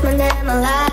мене мала.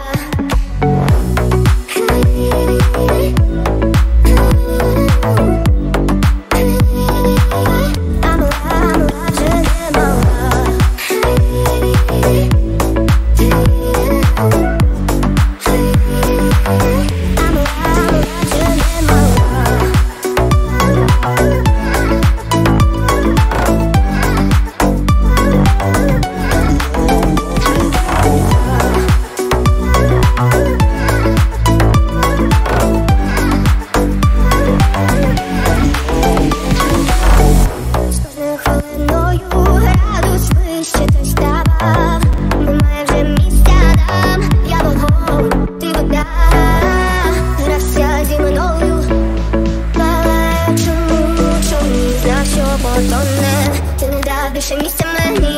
Ти не дав більше місця мені.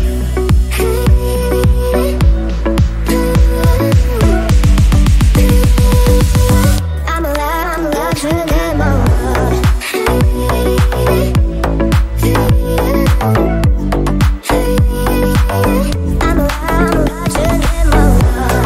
А мала вже не мала. А мала вже не мала.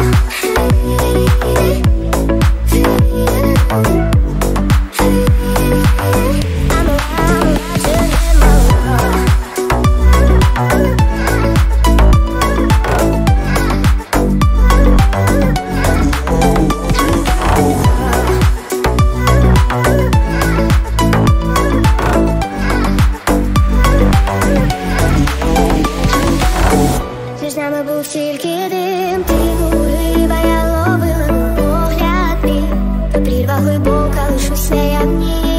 Між нами був тільки дим, ти риба, я ловила погляд мій. Та прірва глибока, лиш у снеях ні.